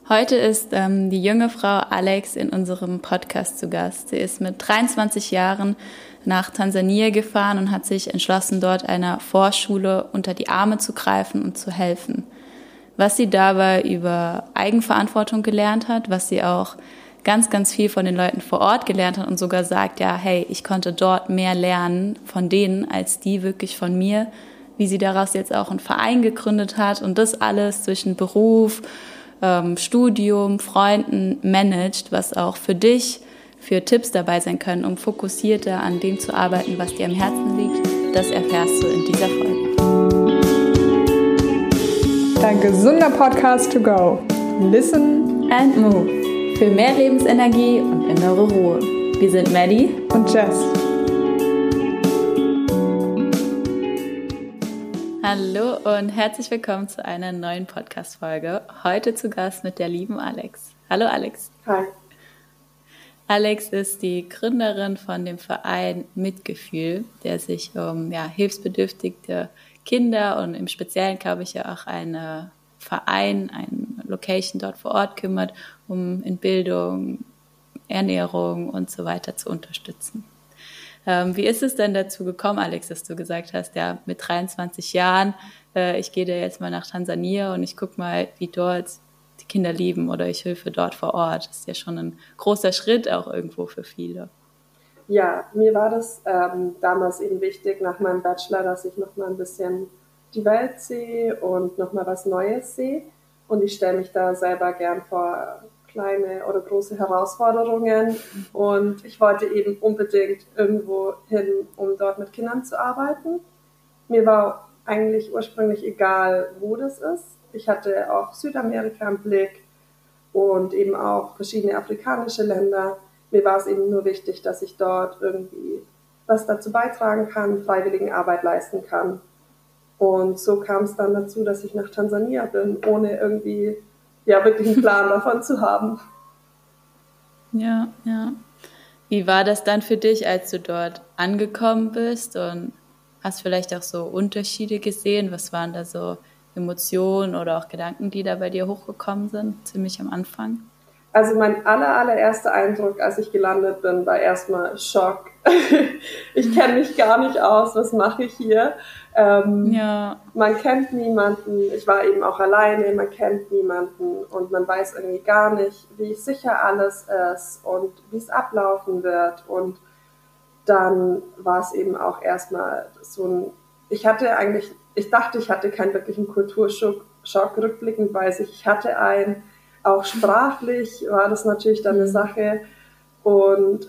Heute ist die junge Frau Alex in unserem Podcast zu Gast. Sie ist mit 23 Jahren nach Tansania gefahren und hat sich entschlossen, dort einer Vorschule unter die Arme zu greifen und zu helfen. Was sie dabei über Eigenverantwortung gelernt hat, was sie auch ganz, ganz viel von den Leuten vor Ort gelernt hat und sogar sagt, ja, hey, ich konnte dort mehr lernen von denen, als die wirklich von mir, wie sie daraus jetzt auch einen Verein gegründet hat und das alles zwischen Beruf, Studium, Freunden managt, was auch für dich für Tipps dabei sein können, um fokussierter an dem zu arbeiten, was dir am Herzen liegt. Das erfährst du in dieser Folge. Dein gesunder Podcast to go. Listen and move. Für mehr Lebensenergie und innere Ruhe. Wir sind Maddie und Jess. Hallo und herzlich willkommen zu einer neuen Podcast-Folge. Heute zu Gast mit der lieben Alex. Hallo Alex. Hi. Alex ist die Gründerin von dem Verein Mitgefühl, der sich um hilfsbedürftige Kinder und im Speziellen, glaube ich, ja auch einen Verein, eine Location dort vor Ort kümmert, um in Bildung, Ernährung und so weiter zu unterstützen. Wie ist es denn dazu gekommen, Alex, dass du gesagt hast, ja, mit 23 Jahren, ich gehe da jetzt mal nach Tansania und ich gucke mal, wie dort die Kinder leben oder ich helfe dort vor Ort. Das ist ja schon ein großer Schritt auch irgendwo für viele. Ja, mir war das damals eben wichtig nach meinem Bachelor, dass ich noch mal ein bisschen die Welt sehe und noch mal was Neues sehe. Und ich stelle mich da selber gern vor kleine oder große Herausforderungen. Und ich wollte eben unbedingt irgendwo hin, um dort mit Kindern zu arbeiten. Mir war eigentlich ursprünglich egal, wo das ist. Ich hatte auch Südamerika im Blick und eben auch verschiedene afrikanische Länder. Mir war es eben nur wichtig, dass ich dort irgendwie was dazu beitragen kann, Freiwilligenarbeit leisten kann. Und so kam es dann dazu, dass ich nach Tansania bin, ohne irgendwie wirklich einen Plan davon zu haben. Ja. Wie war das dann für dich, als du dort angekommen bist und hast vielleicht auch so Unterschiede gesehen? Was waren da so Emotionen oder auch Gedanken, die da bei dir hochgekommen sind, ziemlich am Anfang? Also mein allererster Eindruck, als ich gelandet bin, war erstmal Schock. Ich kenne mich gar nicht aus, was mache ich hier? Man kennt niemanden, ich war eben auch alleine, man kennt niemanden und man weiß irgendwie gar nicht, wie sicher alles ist und wie es ablaufen wird. Und dann war es eben auch erstmal so ein, ich dachte, ich hatte keinen wirklichen Kulturschock, rückblickend weiß ich hatte einen. Auch sprachlich war das natürlich dann eine Sache. Und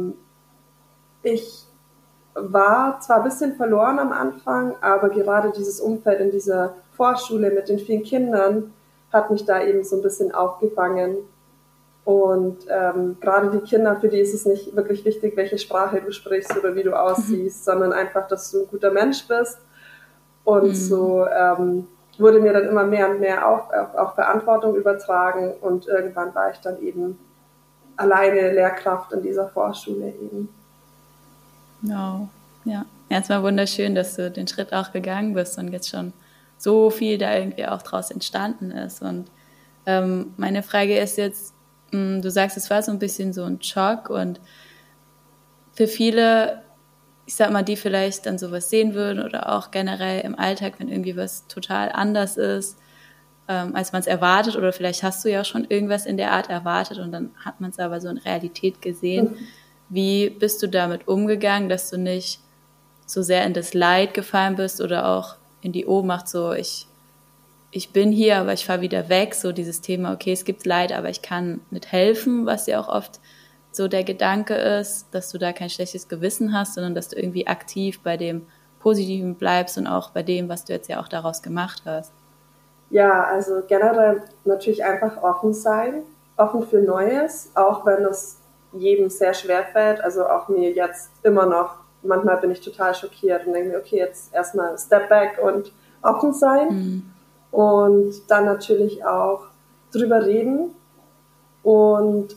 ich war zwar ein bisschen verloren am Anfang, aber gerade dieses Umfeld in dieser Vorschule mit den vielen Kindern hat mich da eben so ein bisschen aufgefangen. Und gerade die Kinder, für die ist es nicht wirklich wichtig, welche Sprache du sprichst oder wie du aussiehst, sondern einfach, dass du ein guter Mensch bist. Und so wurde mir dann immer mehr und mehr auch Verantwortung übertragen und irgendwann war ich dann eben alleine Lehrkraft in dieser Vorschule eben. Wow, ja. Erstmal wunderschön, dass du den Schritt auch gegangen bist und jetzt schon so viel da irgendwie auch draus entstanden ist. Und meine Frage ist jetzt, du sagst, es war so ein bisschen so ein Schock und für viele, ich sag mal, die vielleicht dann sowas sehen würden oder auch generell im Alltag, wenn irgendwie was total anders ist, als man es erwartet oder vielleicht hast du ja schon irgendwas in der Art erwartet und dann hat man es aber so in Realität gesehen. Wie bist du damit umgegangen, dass du nicht so sehr in das Leid gefallen bist oder auch in die Ohnmacht, so ich bin hier, aber ich fahre wieder weg, so dieses Thema, okay, es gibt Leid, aber ich kann nicht helfen, was ja auch oft so der Gedanke ist, dass du da kein schlechtes Gewissen hast, sondern dass du irgendwie aktiv bei dem Positiven bleibst und auch bei dem, was du jetzt ja auch daraus gemacht hast. Ja, also generell natürlich einfach offen sein, offen für Neues, auch wenn es jedem sehr schwer fällt, also auch mir jetzt immer noch, manchmal bin ich total schockiert und denke mir, okay, jetzt erstmal Step Back und offen sein und dann natürlich auch drüber reden und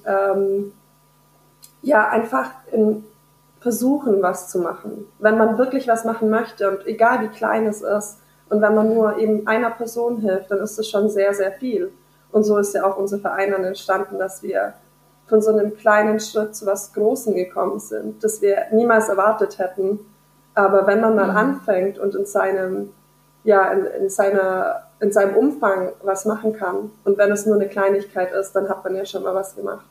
einfach versuchen, was zu machen. Wenn man wirklich was machen möchte und egal wie klein es ist und wenn man nur eben einer Person hilft, dann ist das schon sehr, sehr viel. Und so ist ja auch unser Verein dann entstanden, dass wir von so einem kleinen Schritt zu was Großem gekommen sind, das wir niemals erwartet hätten. Aber wenn man mal anfängt und in seinem Umfang was machen kann und wenn es nur eine Kleinigkeit ist, dann hat man ja schon mal was gemacht.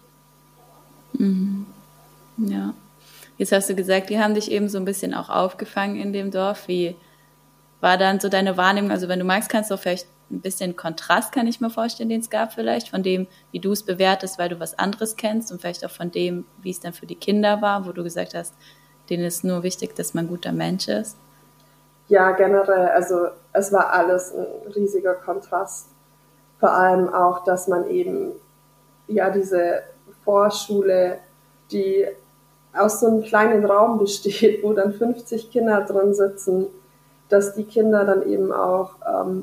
Ja. Jetzt hast du gesagt, die haben dich eben so ein bisschen auch aufgefangen in dem Dorf. Wie war dann so deine Wahrnehmung? Also wenn du magst, kannst du auch vielleicht ein bisschen Kontrast, kann ich mir vorstellen, den es gab vielleicht, von dem, wie du es bewertest, weil du was anderes kennst und vielleicht auch von dem, wie es dann für die Kinder war, wo du gesagt hast, denen ist nur wichtig, dass man ein guter Mensch ist. Ja, generell, also es war alles ein riesiger Kontrast. Vor allem auch, dass man eben, ja, diese Vorschule, die aus so einem kleinen Raum besteht, wo dann 50 Kinder drin sitzen, dass die Kinder dann eben auch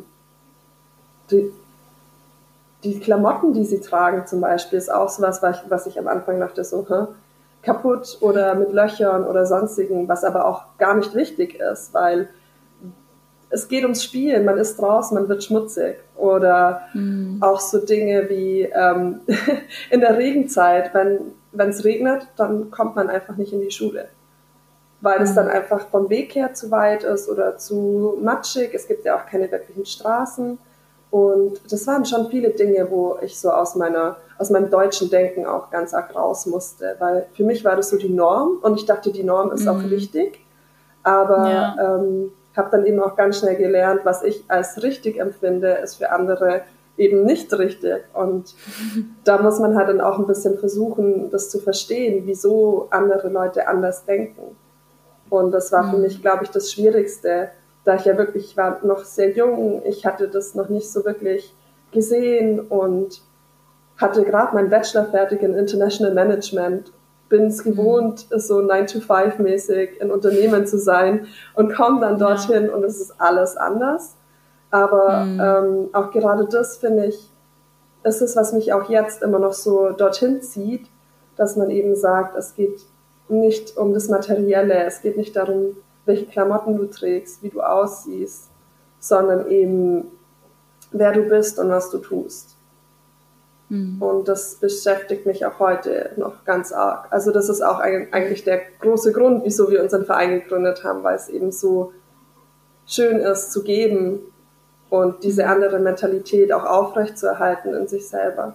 die Klamotten, die sie tragen zum Beispiel, ist auch sowas, was ich am Anfang dachte, so kaputt oder mit Löchern oder sonstigen, was aber auch gar nicht wichtig ist, weil es geht ums Spielen, man ist draußen, man wird schmutzig. Oder auch so Dinge wie in der Regenzeit, wenn es regnet, dann kommt man einfach nicht in die Schule, weil es dann einfach vom Weg her zu weit ist oder zu matschig. Es gibt ja auch keine wirklichen Straßen. Und das waren schon viele Dinge, wo ich so aus meinem deutschen Denken auch ganz arg raus musste, weil für mich war das so die Norm und ich dachte, die Norm ist auch richtig, aber habe dann eben auch ganz schnell gelernt, was ich als richtig empfinde, ist für andere eben nicht richtig. Und da muss man halt dann auch ein bisschen versuchen, das zu verstehen, wieso andere Leute anders denken. Und das war für mich, glaube ich, das Schwierigste, da ich ja wirklich, ich war noch sehr jung, ich hatte das noch nicht so wirklich gesehen und hatte gerade meinen Bachelor fertig in International Management, bin es gewohnt, so 9-to-5-mäßig in Unternehmen zu sein und komme dann dorthin und es ist alles anders. Aber auch gerade das, finde ich, ist es, was mich auch jetzt immer noch so dorthin zieht, dass man eben sagt, es geht nicht um das Materielle, es geht nicht darum, welche Klamotten du trägst, wie du aussiehst, sondern eben, wer du bist und was du tust. Und das beschäftigt mich auch heute noch ganz arg. Also das ist auch eigentlich der große Grund, wieso wir unseren Verein gegründet haben, weil es eben so schön ist zu geben und diese andere Mentalität auch aufrechtzuerhalten in sich selber.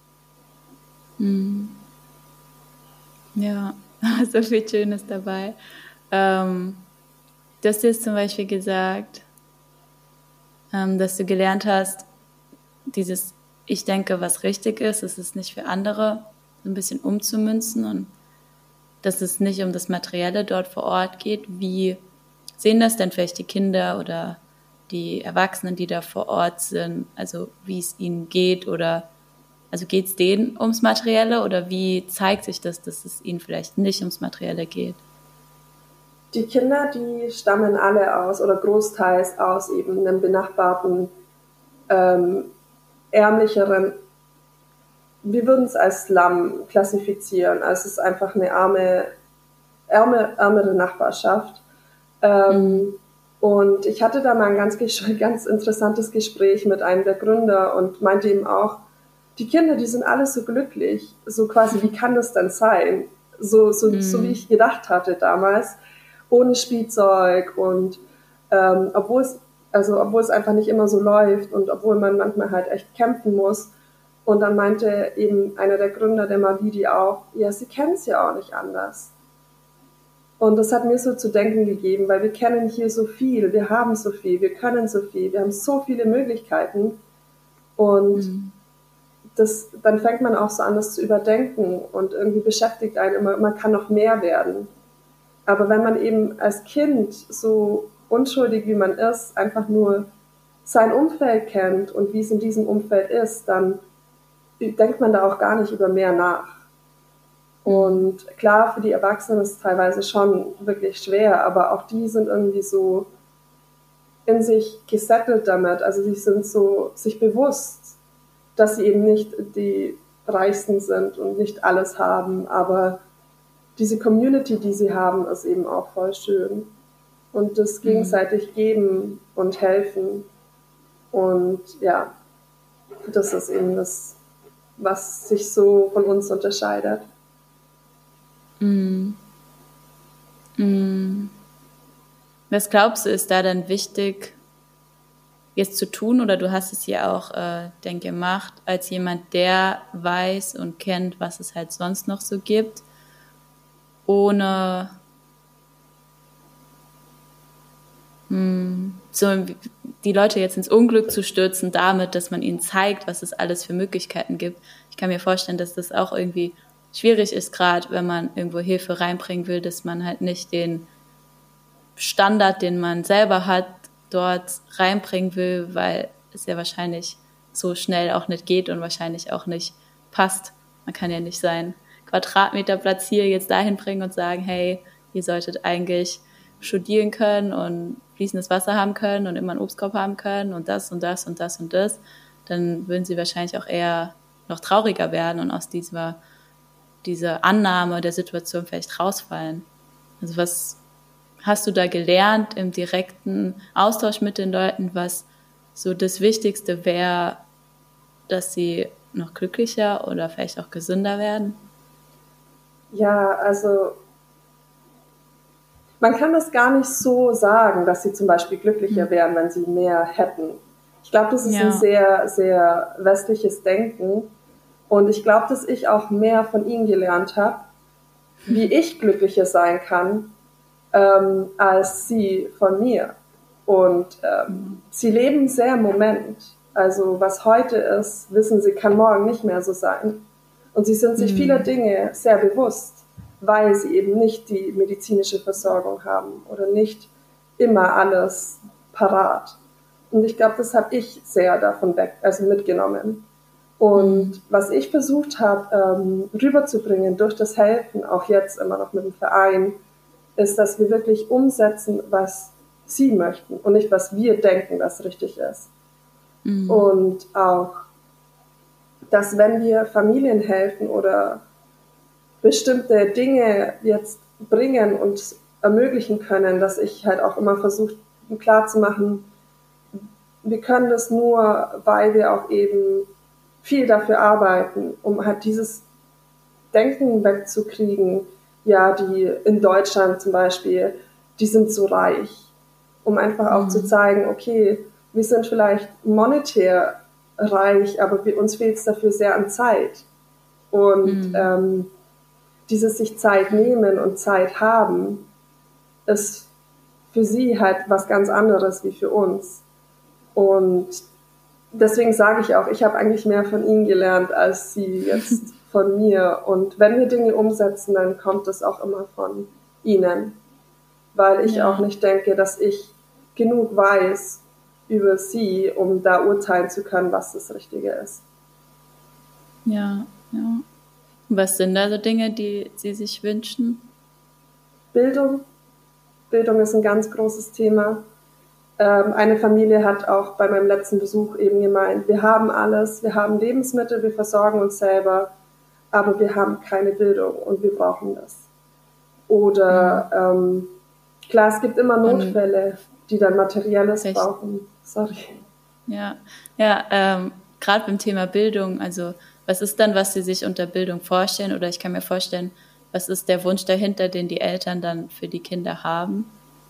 Ja, so viel Schönes dabei. Du hast jetzt zum Beispiel gesagt, dass du gelernt hast, dieses Ich denke, was richtig ist, es ist nicht für andere, so ein bisschen umzumünzen und dass es nicht um das Materielle dort vor Ort geht. Wie sehen das denn vielleicht die Kinder oder die Erwachsenen, die da vor Ort sind? Also wie es ihnen geht oder also geht es denen ums Materielle oder wie zeigt sich das, dass es ihnen vielleicht nicht ums Materielle geht? Die Kinder, die stammen alle aus oder großteils aus eben einem benachbarten ärmlicheren, wir würden es als Slum klassifizieren, also es ist einfach eine ärmere Nachbarschaft. Und ich hatte da mal ein ganz interessantes Gespräch mit einem der Gründer und meinte ihm auch, die Kinder, die sind alle so glücklich, so quasi, wie kann das denn sein? So wie ich gedacht hatte damals, ohne Spielzeug und obwohl es einfach nicht immer so läuft und obwohl man manchmal halt echt kämpfen muss. Und dann meinte eben einer der Gründer, der Mavidi, auch, ja, sie kennen es ja auch nicht anders. Und das hat mir so zu denken gegeben, weil wir kennen hier so viel, wir haben so viel, wir können so viel, wir haben so viele Möglichkeiten. Und dann fängt man auch so an, das zu überdenken und irgendwie beschäftigt einen immer, man kann noch mehr werden. Aber wenn man eben als Kind so unschuldig wie man ist, einfach nur sein Umfeld kennt und wie es in diesem Umfeld ist, dann denkt man da auch gar nicht über mehr nach. Und klar, für die Erwachsenen ist es teilweise schon wirklich schwer, aber auch die sind irgendwie so in sich gesettelt damit. Also sie sind so sich bewusst, dass sie eben nicht die Reichsten sind und nicht alles haben, aber diese Community, die sie haben, ist eben auch voll schön. Und das gegenseitig geben und helfen. Und ja, das ist eben das, was sich so von uns unterscheidet. Mm. Mm. Was glaubst du, ist da dann wichtig, jetzt zu tun? Oder du hast es ja auch, denke, gemacht, als jemand, der weiß und kennt, was es halt sonst noch so gibt, ohne so die Leute jetzt ins Unglück zu stürzen damit, dass man ihnen zeigt, was es alles für Möglichkeiten gibt. Ich kann mir vorstellen, dass das auch irgendwie schwierig ist, gerade wenn man irgendwo Hilfe reinbringen will, dass man halt nicht den Standard, den man selber hat, dort reinbringen will, weil es ja wahrscheinlich so schnell auch nicht geht und wahrscheinlich auch nicht passt. Man kann ja nicht seinen Quadratmeterplatz hier jetzt dahin bringen und sagen, hey, ihr solltet eigentlich studieren können und fließendes Wasser haben können und immer einen Obstkorb haben können und das und das und das und das. Dann würden sie wahrscheinlich auch eher noch trauriger werden und aus dieser Annahme der Situation vielleicht rausfallen. Also was hast du da gelernt im direkten Austausch mit den Leuten, was so das Wichtigste wäre, dass sie noch glücklicher oder vielleicht auch gesünder werden? Ja, also man kann das gar nicht so sagen, dass sie zum Beispiel glücklicher wären, wenn sie mehr hätten. Ich glaube, das ist ein sehr, sehr westliches Denken. Und ich glaube, dass ich auch mehr von ihnen gelernt habe, wie ich glücklicher sein kann, als sie von mir. Und sie leben sehr im Moment. Also was heute ist, wissen sie, kann morgen nicht mehr so sein. Und sie sind sich vieler Dinge sehr bewusst, weil sie eben nicht die medizinische Versorgung haben oder nicht immer alles parat. Und ich glaube, das habe ich sehr davon mitgenommen. Und was ich versucht habe, rüberzubringen durch das Helfen, auch jetzt immer noch mit dem Verein, ist, dass wir wirklich umsetzen, was sie möchten und nicht, was wir denken, was richtig ist. Und auch, dass wenn wir Familien helfen oder bestimmte Dinge jetzt bringen und ermöglichen können, dass ich halt auch immer versuche, klarzumachen, wir können das nur, weil wir auch eben viel dafür arbeiten, um halt dieses Denken wegzukriegen, ja, die in Deutschland zum Beispiel, die sind so reich, um einfach auch zu zeigen, okay, wir sind vielleicht monetär reich, aber uns fehlt es dafür sehr an Zeit. Und dieses sich Zeit nehmen und Zeit haben, ist für sie halt was ganz anderes wie für uns. Und deswegen sage ich auch, ich habe eigentlich mehr von ihnen gelernt, als sie jetzt von mir. Und wenn wir Dinge umsetzen, dann kommt es auch immer von ihnen. Weil ich auch nicht denke, dass ich genug weiß über sie, um da urteilen zu können, was das Richtige ist. Ja, ja. Was sind da so Dinge, die Sie sich wünschen? Bildung. Bildung ist ein ganz großes Thema. Eine Familie hat auch bei meinem letzten Besuch eben gemeint, wir haben alles, wir haben Lebensmittel, wir versorgen uns selber, aber wir haben keine Bildung und wir brauchen das. Oder klar, es gibt immer Notfälle, die dann Materielles brauchen. Sorry. Ja, gerade beim Thema Bildung, also was ist dann, was Sie sich unter Bildung vorstellen? Oder ich kann mir vorstellen, was ist der Wunsch dahinter, den die Eltern dann für die Kinder haben?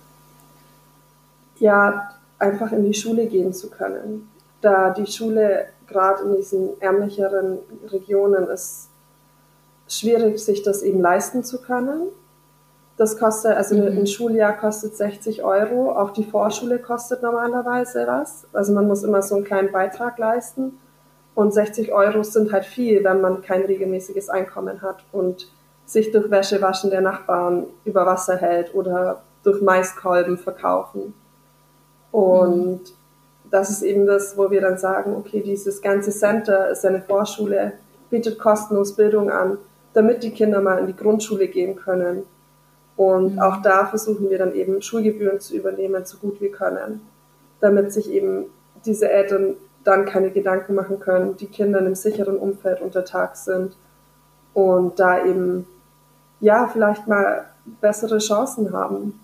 Ja, einfach in die Schule gehen zu können. Da die Schule gerade in diesen ärmlicheren Regionen ist schwierig, sich das eben leisten zu können. Das kostet, also ein Schuljahr kostet 60 Euro, auch die Vorschule kostet normalerweise was. Also man muss immer so einen kleinen Beitrag leisten. Und 60 Euro sind halt viel, wenn man kein regelmäßiges Einkommen hat und sich durch Wäschewaschen der Nachbarn über Wasser hält oder durch Maiskolben verkaufen. Und das ist eben das, wo wir dann sagen, okay, dieses ganze Center ist ja eine Vorschule, bietet kostenlos Bildung an, damit die Kinder mal in die Grundschule gehen können. Und auch da versuchen wir dann eben Schulgebühren zu übernehmen, so gut wir können, damit sich eben diese Eltern dann keine Gedanken machen können, die Kinder in einem sicheren Umfeld untertags sind und da eben, ja, vielleicht mal bessere Chancen haben.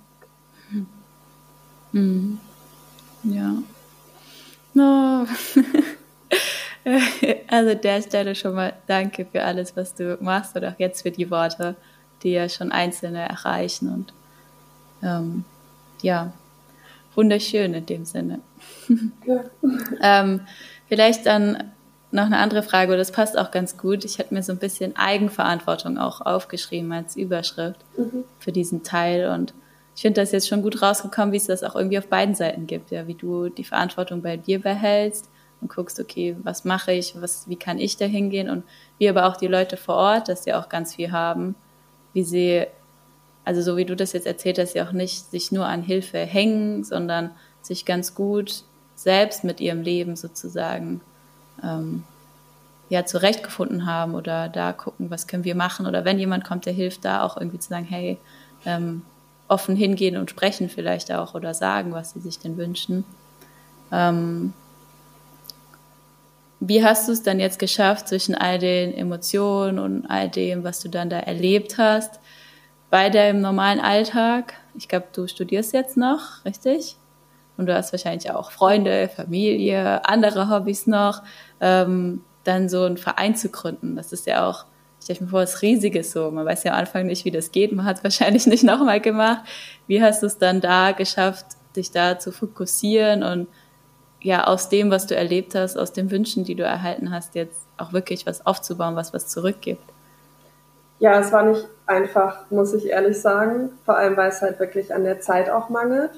Ja. No. Also an der Stelle schon mal danke für alles, was du machst und auch jetzt für die Worte, die ja schon Einzelne erreichen und ja, wunderschön in dem Sinne. Ja. Vielleicht dann noch eine andere Frage, das passt auch ganz gut. Ich hatte mir so ein bisschen Eigenverantwortung auch aufgeschrieben als Überschrift für diesen Teil und ich finde das jetzt schon gut rausgekommen, wie es das auch irgendwie auf beiden Seiten gibt, ja, wie du die Verantwortung bei dir behältst und guckst, okay, was mache ich, wie kann ich da hingehen und wie aber auch die Leute vor Ort, dass sie auch ganz viel haben, wie sie, also so wie du das jetzt erzählt hast, sie auch nicht sich nur an Hilfe hängen, sondern sich ganz gut selbst mit ihrem Leben sozusagen ja, zurechtgefunden haben oder da gucken, was können wir machen oder wenn jemand kommt, der hilft, da auch irgendwie zu sagen, hey, offen hingehen und sprechen vielleicht auch oder sagen, was sie sich denn wünschen. Wie hast du es dann jetzt geschafft, zwischen all den Emotionen und all dem, was du dann da erlebt hast, bei deinem normalen Alltag? Ich glaube, du studierst jetzt noch, richtig? Und du hast wahrscheinlich auch Freunde, Familie, andere Hobbys noch, dann so einen Verein zu gründen. Das ist ja auch, ich stelle mir vor, was Riesiges so. Man weiß ja am Anfang nicht, wie das geht. Man hat es wahrscheinlich nicht nochmal gemacht. Wie hast du es dann da geschafft, dich da zu fokussieren und ja, aus dem, was du erlebt hast, aus den Wünschen, die du erhalten hast, jetzt auch wirklich was aufzubauen, was zurückgibt? Ja, es war nicht einfach, muss ich ehrlich sagen. Vor allem, weil es halt wirklich an der Zeit auch mangelt.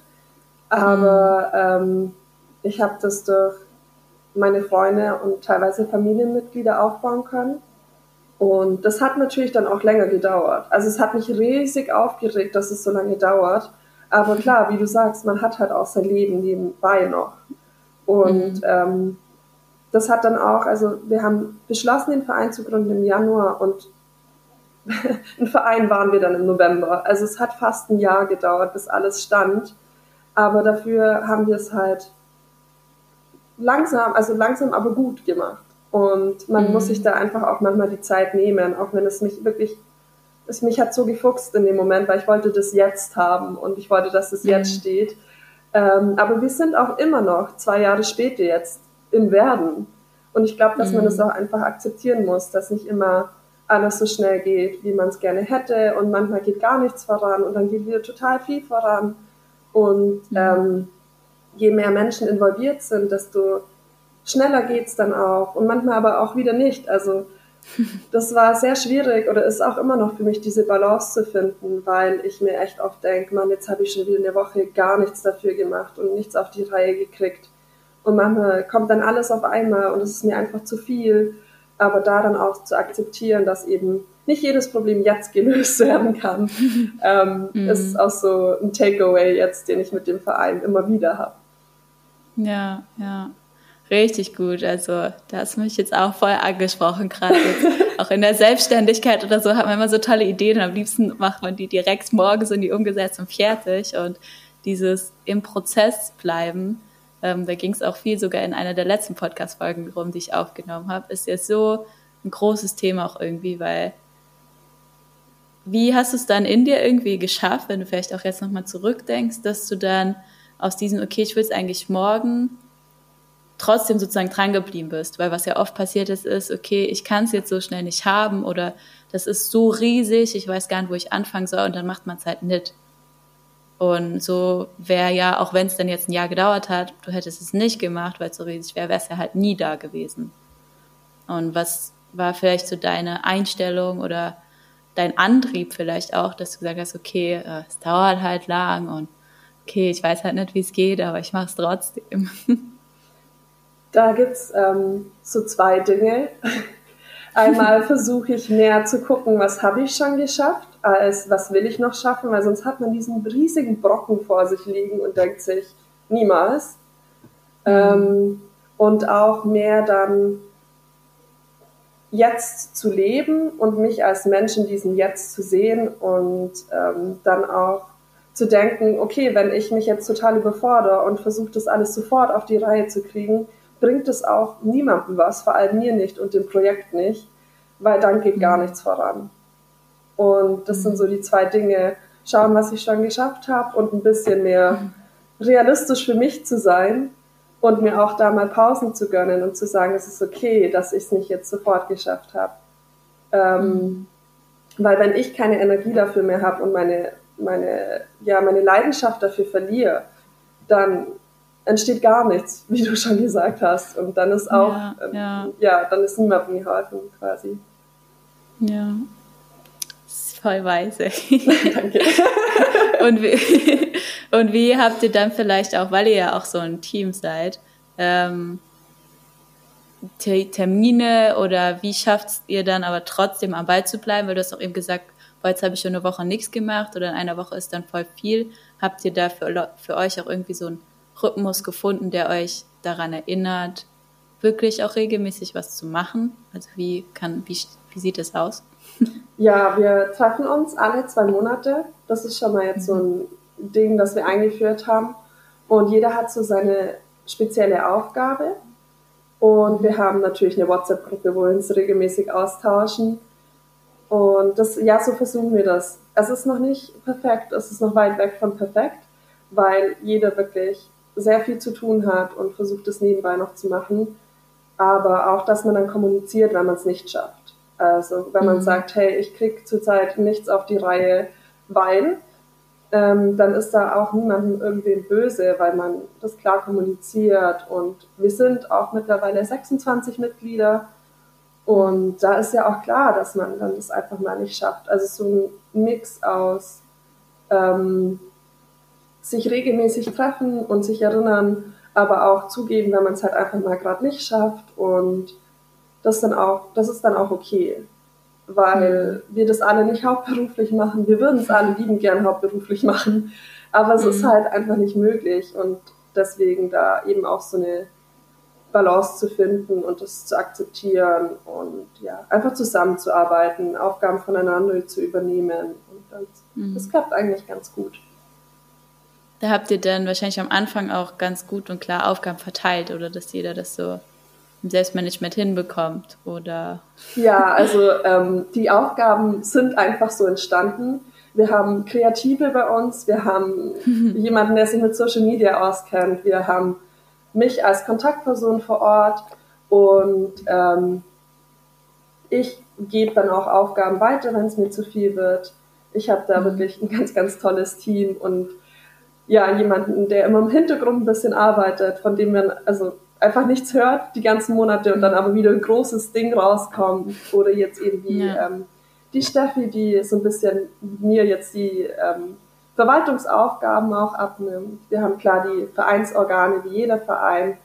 Aber ich habe das durch meine Freunde und teilweise Familienmitglieder aufbauen können. Und das hat natürlich dann auch länger gedauert. Also es hat mich riesig aufgeregt, dass es so lange dauert. Aber klar, wie du sagst, man hat halt auch sein Leben nebenbei noch. Und das hat dann auch, also wir haben beschlossen, den Verein zu gründen im Januar und ein Verein waren wir dann im November. Also es hat fast ein Jahr gedauert, bis alles stand. Aber dafür haben wir es halt langsam aber gut gemacht. Und man muss sich da einfach auch manchmal die Zeit nehmen, auch wenn es mich hat so gefuchst in dem Moment, weil ich wollte das jetzt haben und ich wollte, dass es jetzt steht. Aber wir sind auch immer noch 2 Jahre später jetzt im Werden. Und ich glaube, dass man das auch einfach akzeptieren muss, dass nicht immer alles so schnell geht, wie man es gerne hätte. Und manchmal geht gar nichts voran und dann geht wieder total viel voran. Und je mehr Menschen involviert sind, desto schneller geht's dann auch. Und manchmal aber auch wieder nicht. Also das war sehr schwierig oder ist auch immer noch für mich, diese Balance zu finden, weil ich mir echt oft denke, Mann, jetzt habe ich schon wieder eine Woche gar nichts dafür gemacht und nichts auf die Reihe gekriegt. Und manchmal kommt dann alles auf einmal und es ist mir einfach zu viel. Aber da dann auch zu akzeptieren, dass eben nicht jedes Problem jetzt gelöst werden kann, ist auch so ein Takeaway jetzt, den ich mit dem Verein immer wieder habe. Ja, ja. Richtig gut. Also da hast du mich jetzt auch voll angesprochen, gerade jetzt auch in der Selbstständigkeit oder so hat man immer so tolle Ideen und am liebsten macht man die direkt morgens in die umgesetzt und fertig und dieses im Prozess bleiben, da ging es auch viel sogar in einer der letzten Podcast-Folgen rum, die ich aufgenommen habe, ist jetzt so ein großes Thema auch irgendwie, weil wie hast du es dann in dir irgendwie geschafft, wenn du vielleicht auch jetzt nochmal zurückdenkst, dass du dann aus diesem, okay, ich will es eigentlich morgen, trotzdem sozusagen dran geblieben bist, weil was ja oft passiert ist, okay, ich kann es jetzt so schnell nicht haben oder das ist so riesig, ich weiß gar nicht, wo ich anfangen soll und dann macht man es halt nicht. Und so wäre ja, auch wenn es dann jetzt ein Jahr gedauert hat, du hättest es nicht gemacht, weil es so riesig wäre, wäre es ja halt nie da gewesen. Und was war vielleicht so deine Einstellung oder dein Antrieb vielleicht auch, dass du gesagt hast, okay, es dauert halt lang und okay, ich weiß halt nicht, wie es geht, aber ich mache es trotzdem. Da gibt's so 2 Dinge. Einmal versuche ich mehr zu gucken, was habe ich schon geschafft, als was will ich noch schaffen, weil sonst hat man diesen riesigen Brocken vor sich liegen und denkt sich, niemals. Und auch mehr dann jetzt zu leben und mich als Mensch in diesem Jetzt zu sehen und dann auch zu denken, okay, wenn ich mich jetzt total überfordere und versuche, das alles sofort auf die Reihe zu kriegen, bringt es auch niemandem was, vor allem mir nicht und dem Projekt nicht, weil dann geht gar nichts voran. Und das sind so die 2 Dinge, schauen, was ich schon geschafft habe und ein bisschen mehr realistisch für mich zu sein und mir auch da mal Pausen zu gönnen und zu sagen, es ist okay, dass ich es nicht jetzt sofort geschafft habe. Weil wenn ich keine Energie dafür mehr habe und meine Leidenschaft dafür verliere, dann entsteht gar nichts, wie du schon gesagt hast. Und dann ist auch, dann ist niemandem geholfen quasi. Ja, das ist voll weise. Danke. Und wie habt ihr dann vielleicht auch, weil ihr ja auch so ein Team seid, Termine oder wie schafft ihr dann aber trotzdem am Ball zu bleiben? Weil du hast auch eben gesagt, boah, jetzt habe ich schon eine Woche nichts gemacht oder in einer Woche ist dann voll viel. Habt ihr da für euch auch irgendwie so einen Rhythmus gefunden, der euch daran erinnert, wirklich auch regelmäßig was zu machen? Also wie sieht das aus? Ja, wir treffen uns alle 2 Monate. Das ist schon mal jetzt so ein Ding, das wir eingeführt haben. Und jeder hat so seine spezielle Aufgabe. Und wir haben natürlich eine WhatsApp-Gruppe, wo wir uns regelmäßig austauschen. Und so versuchen wir das. Es ist noch nicht perfekt, es ist noch weit weg von perfekt, weil jeder wirklich sehr viel zu tun hat und versucht, es nebenbei noch zu machen. Aber auch, dass man dann kommuniziert, wenn man es nicht schafft. Also wenn man sagt, hey, ich kriege zurzeit nichts auf die Reihe, weil, dann ist da auch niemandem irgendwen böse, weil man das klar kommuniziert. Und wir sind auch mittlerweile 26 Mitglieder. Und da ist ja auch klar, dass man dann das einfach mal nicht schafft. Also so ein Mix aus sich regelmäßig treffen und sich erinnern, aber auch zugeben, wenn man es halt einfach mal gerade nicht schafft. Und das ist dann auch okay, weil wir das alle nicht hauptberuflich machen. Wir würden es alle lieben gern hauptberuflich machen, aber es ist halt einfach nicht möglich und deswegen da eben auch so eine Balance zu finden und das zu akzeptieren und ja, einfach zusammenzuarbeiten, Aufgaben voneinander zu übernehmen und das klappt eigentlich ganz gut. Da habt ihr dann wahrscheinlich am Anfang auch ganz gut und klar Aufgaben verteilt oder dass jeder das so im Selbstmanagement hinbekommt, oder? Ja, also die Aufgaben sind einfach so entstanden. Wir haben Kreative bei uns, wir haben jemanden, der sich mit Social Media auskennt, wir haben mich als Kontaktperson vor Ort und ich gebe dann auch Aufgaben weiter, wenn es mir zu viel wird. Ich habe da wirklich ein ganz, ganz tolles Team und ja, jemanden, der immer im Hintergrund ein bisschen arbeitet, von dem man also einfach nichts hört die ganzen Monate und dann aber wieder ein großes Ding rauskommt. Oder jetzt eben die Steffi, die so ein bisschen mir jetzt die Verwaltungsaufgaben auch abnimmt. Wir haben klar die Vereinsorgane wie jeder Verein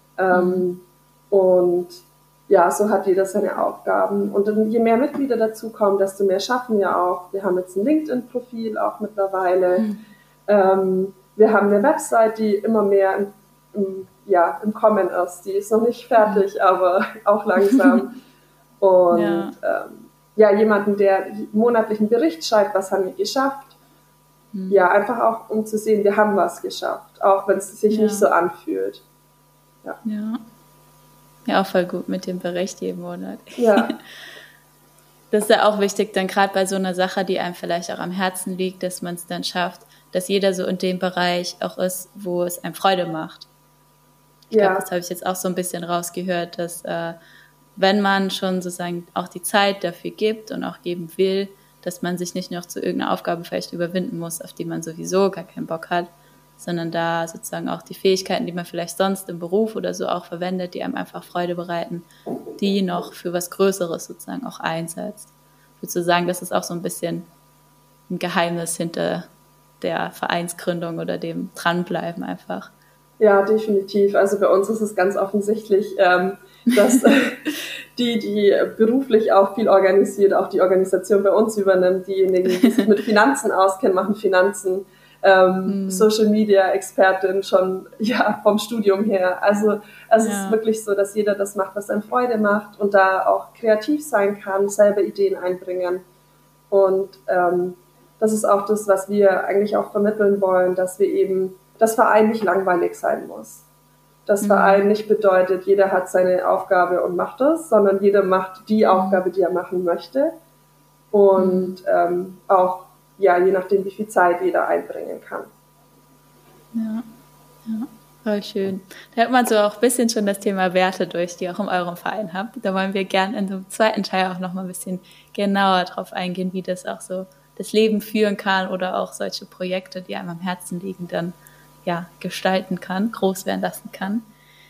und ja, so hat jeder seine Aufgaben. Und dann, je mehr Mitglieder dazukommen, desto mehr schaffen wir auch. Wir haben jetzt ein LinkedIn-Profil auch mittlerweile. Wir haben eine Website, die immer mehr im Kommen ist. Die ist noch nicht fertig, aber auch langsam. Und jemanden, der monatlichen Bericht schreibt, was haben wir geschafft. Ja, einfach auch, um zu sehen, wir haben was geschafft, auch wenn es sich nicht so anfühlt. Ja, auch voll gut mit dem Bericht jeden Monat. Ja. Das ist ja auch wichtig, dann gerade bei so einer Sache, die einem vielleicht auch am Herzen liegt, dass man es dann schafft, dass jeder so in dem Bereich auch ist, wo es einem Freude macht. Ich glaube, das habe ich jetzt auch so ein bisschen rausgehört, dass wenn man schon sozusagen auch die Zeit dafür gibt und auch geben will, dass man sich nicht noch zu irgendeiner Aufgabe vielleicht überwinden muss, auf die man sowieso gar keinen Bock hat, sondern da sozusagen auch die Fähigkeiten, die man vielleicht sonst im Beruf oder so auch verwendet, die einem einfach Freude bereiten, die noch für was Größeres sozusagen auch einsetzt. Ich würde so sagen, das ist auch so ein bisschen ein Geheimnis hinter der Vereinsgründung oder dem Dranbleiben einfach. Ja, definitiv. Also bei uns ist es ganz offensichtlich, dass die beruflich auch viel organisiert, auch die Organisation bei uns übernimmt. Diejenigen, die sich mit Finanzen auskennen, machen Finanzen. Social Media Expertin schon vom Studium her. Also es ist wirklich so, dass jeder das macht, was einem Freude macht und da auch kreativ sein kann, selber Ideen einbringen. Und das ist auch das, was wir eigentlich auch vermitteln wollen, dass wir eben das Verein nicht langweilig sein muss. Das Verein nicht bedeutet, jeder hat seine Aufgabe und macht das, sondern jeder macht die Aufgabe, die er machen möchte. Und auch je nachdem, wie viel Zeit jeder einbringen kann. Ja, Voll schön. Da hört man so auch ein bisschen schon das Thema Werte durch, die ihr auch in eurem Verein habt. Da wollen wir gern in dem zweiten Teil auch noch mal ein bisschen genauer drauf eingehen, wie das auch so das Leben führen kann oder auch solche Projekte, die einem am Herzen liegen, dann ja gestalten kann, groß werden lassen kann.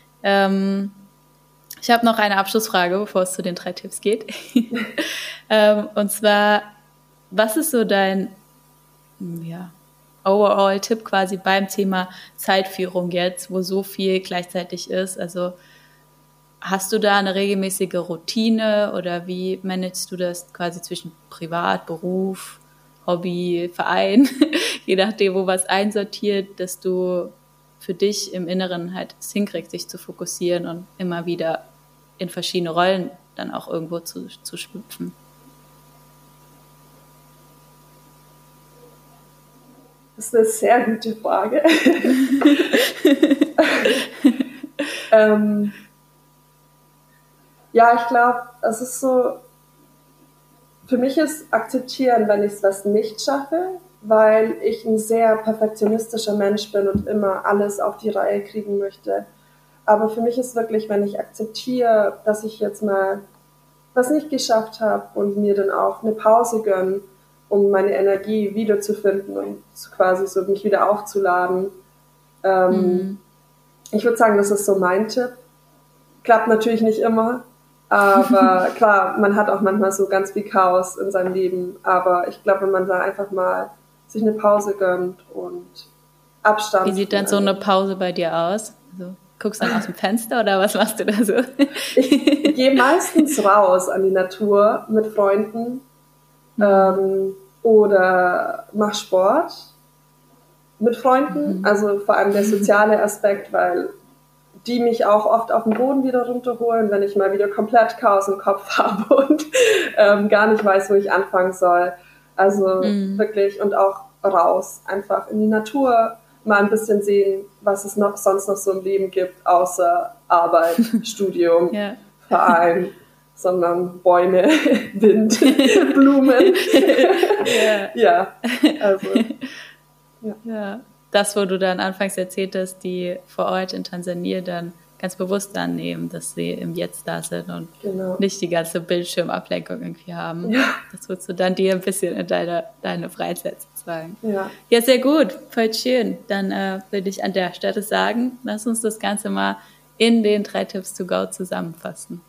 Ich habe noch eine Abschlussfrage, bevor es zu den 3 Tipps geht. Und zwar, was ist so dein Overall-Tipp quasi beim Thema Zeitführung jetzt, wo so viel gleichzeitig ist? Also hast du da eine regelmäßige Routine oder wie managst du das quasi zwischen Privat, Beruf, Hobby, Verein, je nachdem, wo was einsortiert, dass du für dich im Inneren halt es hinkriegst, dich zu fokussieren und immer wieder in verschiedene Rollen dann auch irgendwo zu schlüpfen? Das ist eine sehr gute Frage. Ja, ich glaube, es ist so, für mich ist akzeptieren, wenn ich was nicht schaffe, weil ich ein sehr perfektionistischer Mensch bin und immer alles auf die Reihe kriegen möchte. Aber für mich ist wirklich, wenn ich akzeptiere, dass ich jetzt mal was nicht geschafft habe und mir dann auch eine Pause gönne, um meine Energie wiederzufinden und quasi so mich wieder aufzuladen. Ich würde sagen, das ist so mein Tipp. Klappt natürlich nicht immer, aber klar, man hat auch manchmal so ganz viel Chaos in seinem Leben. Aber ich glaube, wenn man da einfach mal sich eine Pause gönnt und Abstand. Wie sieht dann so eine Pause bei dir aus? Also, guckst du dann aus dem Fenster oder was machst du da so? Ich gehe meistens raus an die Natur mit Freunden oder mache Sport mit Freunden. Also vor allem der soziale Aspekt, weil die mich auch oft auf den Boden wieder runterholen, wenn ich mal wieder komplett Chaos im Kopf habe und gar nicht weiß, wo ich anfangen soll. Also wirklich und auch raus, einfach in die Natur, mal ein bisschen sehen, was es sonst noch so im Leben gibt, außer Arbeit, Studium, Verein, sondern Bäume, Wind, Blumen. Ja. Das, wo du dann anfangs erzählt hast, die vor Ort in Tansania dann ganz bewusst annehmen, dass sie im Jetzt da sind und nicht die ganze Bildschirmablenkung irgendwie haben. Ja. Das würdest du dann dir ein bisschen in deine Freizeit sozusagen. Ja, sehr gut, voll schön. Dann würde ich an der Stelle sagen, lass uns das Ganze mal in den 3 Tipps to go zusammenfassen.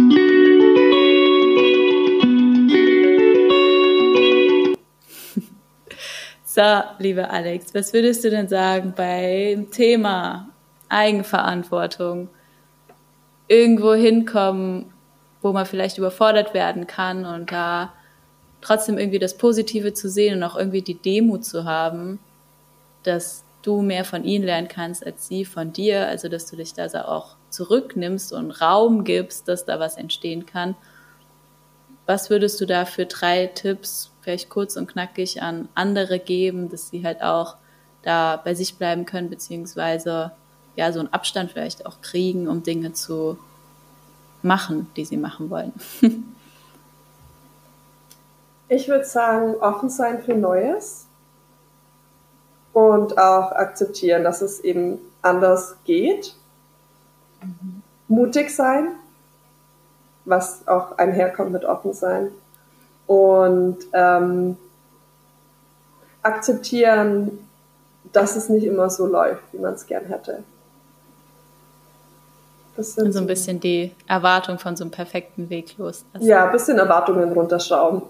So, lieber Alex, was würdest du denn sagen beim Thema Eigenverantwortung? Irgendwo hinkommen, wo man vielleicht überfordert werden kann und da trotzdem irgendwie das Positive zu sehen und auch irgendwie die Demut zu haben, dass du mehr von ihnen lernen kannst als sie von dir, also dass du dich da auch zurücknimmst und Raum gibst, dass da was entstehen kann. Was würdest du da für 3 Tipps, vielleicht kurz und knackig, an andere geben, dass sie halt auch da bei sich bleiben können, beziehungsweise ja so einen Abstand vielleicht auch kriegen, um Dinge zu machen, die sie machen wollen? Ich würde sagen, offen sein für Neues und auch akzeptieren, dass es eben anders geht. Mutig sein, was auch einherkommt mit offen sein. Und akzeptieren, dass es nicht immer so läuft, wie man es gern hätte. Das sind so ein bisschen die Erwartung von so einem perfekten Weg los. Ja, ein bisschen Erwartungen runterschrauben.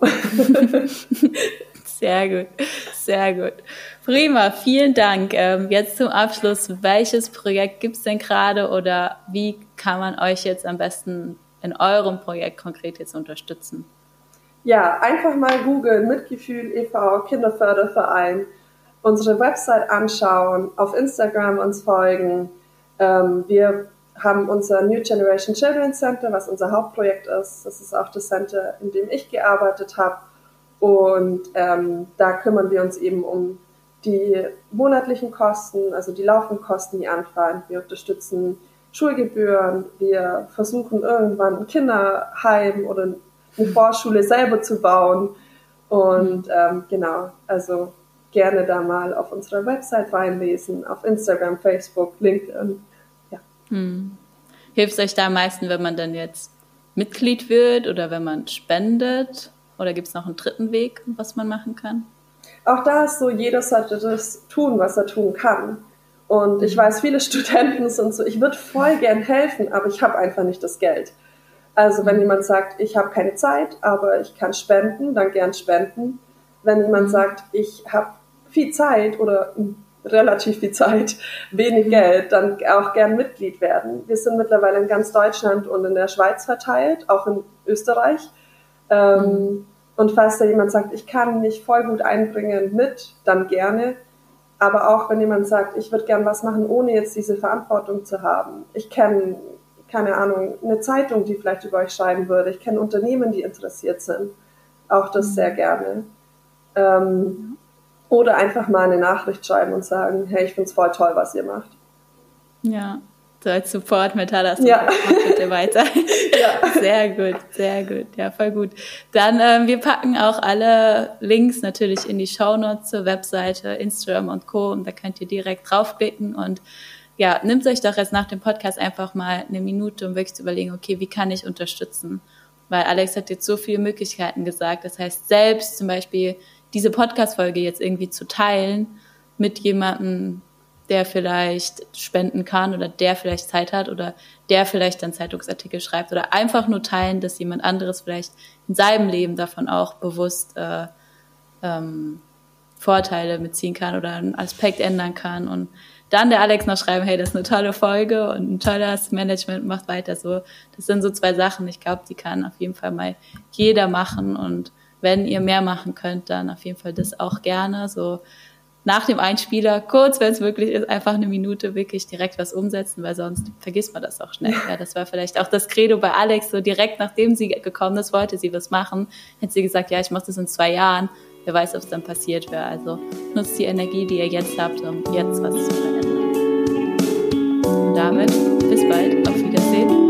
Sehr gut, sehr gut. Prima, vielen Dank. Jetzt zum Abschluss, welches Projekt gibt es denn gerade oder wie kann man euch jetzt am besten in eurem Projekt konkret jetzt unterstützen? Ja, einfach mal googeln, Mitgefühl e.V., Kinderförderverein, unsere Website anschauen, auf Instagram uns folgen. Wir haben unser New Generation Children's Center, was unser Hauptprojekt ist. Das ist auch das Center, in dem ich gearbeitet habe. Und da kümmern wir uns eben um die monatlichen Kosten, also die laufenden Kosten, die anfallen. Wir unterstützen Schulgebühren. Wir versuchen irgendwann ein Kinderheim oder eine Vorschule selber zu bauen. Und genau, also gerne da mal auf unserer Website reinlesen, auf Instagram, Facebook, LinkedIn. Ja. Hilft es euch da am meisten, wenn man dann jetzt Mitglied wird oder wenn man spendet? Oder gibt es noch einen dritten Weg, was man machen kann? Auch da ist so, jeder sollte das tun, was er tun kann. Und ich weiß, viele Studenten sind so, ich würde voll gern helfen, aber ich habe einfach nicht das Geld. Also wenn jemand sagt, ich habe keine Zeit, aber ich kann spenden, dann gern spenden. Wenn jemand sagt, ich habe viel Zeit oder relativ viel Zeit, wenig Geld, dann auch gern Mitglied werden. Wir sind mittlerweile in ganz Deutschland und in der Schweiz verteilt, auch in Österreich. Und falls da jemand sagt, ich kann mich voll gut einbringen mit, dann gerne. Aber auch wenn jemand sagt, ich würde gern was machen, ohne jetzt diese Verantwortung zu haben. Ich kenne, keine Ahnung, eine Zeitung, die vielleicht über euch schreiben würde. Ich kenne Unternehmen, die interessiert sind. Auch das sehr gerne. Oder einfach mal eine Nachricht schreiben und sagen, hey, ich finde es voll toll, was ihr macht. Ja, so als Support mit Tadas-Support, bitte weiter. Ja. Sehr gut, ja, voll gut. Dann, wir packen auch alle Links natürlich in die Shownotes zur Webseite, Instagram und Co. Und da könnt ihr direkt draufklicken und ja, nehmt euch doch jetzt nach dem Podcast einfach mal eine Minute, um wirklich zu überlegen, okay, wie kann ich unterstützen? Weil Alex hat jetzt so viele Möglichkeiten gesagt. Das heißt, selbst zum Beispiel diese Podcast-Folge jetzt irgendwie zu teilen mit jemandem, der vielleicht spenden kann oder der vielleicht Zeit hat oder der vielleicht dann Zeitungsartikel schreibt oder einfach nur teilen, dass jemand anderes vielleicht in seinem Leben davon auch bewusst Vorteile mitziehen kann oder einen Aspekt ändern kann und dann der Alex noch schreiben, hey, das ist eine tolle Folge und ein tolles Management, macht weiter so. Das sind so 2 Sachen, ich glaube, die kann auf jeden Fall mal jeder machen und wenn ihr mehr machen könnt, dann auf jeden Fall das auch gerne, so nach dem Einspieler, kurz, wenn es möglich ist, einfach eine Minute wirklich direkt was umsetzen, weil sonst vergisst man das auch schnell. Ja, das war vielleicht auch das Credo bei Alex, so direkt nachdem sie gekommen ist, wollte sie was machen, hätte sie gesagt, ja, ich mache das in 2 Jahren, wer weiß, ob es dann passiert wäre. Also nutzt die Energie, die ihr jetzt habt, um jetzt was zu verändern. Und damit, bis bald, auf Wiedersehen.